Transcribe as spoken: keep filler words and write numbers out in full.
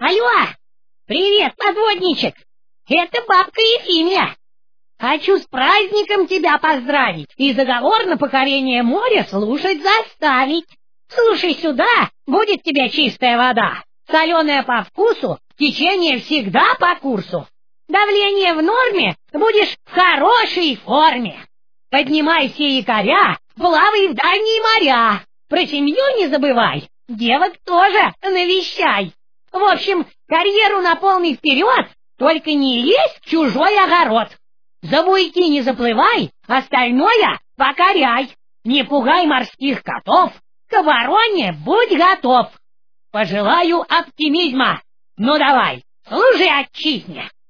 Алло! Привет, подводничек! Это бабка Ефимия! Хочу с праздником тебя поздравить и заговор на покорение моря слушать заставить. Слушай сюда, будет тебе чистая вода, соленая по вкусу, течение всегда по курсу. Давление в норме, будешь в хорошей форме. Поднимай все якоря, плавай в дальние моря. Про семью не забывай, девок тоже навещай. В общем, карьеру на полный вперед, только не лезь в чужой огород. За буйки не заплывай, остальное покоряй. Не пугай морских котов, к обороне будь готов. Пожелаю оптимизма. Ну давай, служи отчизне.